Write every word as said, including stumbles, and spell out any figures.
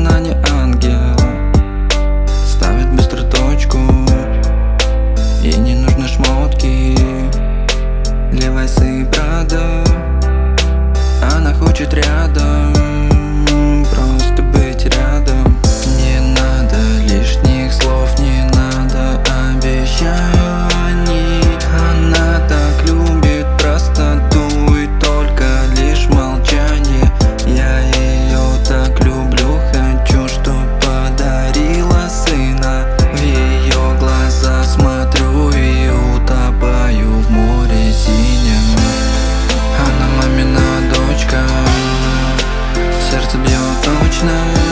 она не ангел, ставит быстро точку. Ей не нужны шмотки, Левайс и Прада. Она хочет рядом, просто быть рядом. Не надо лишних слов, не надо обещаний. Она так любит простоту и только лишь молчание. Я ее так люблю, хочу, чтоб подарила сына. В ее глаза смотрю и утопаю в море синем. Она мамина дочка, сердце бьет точно.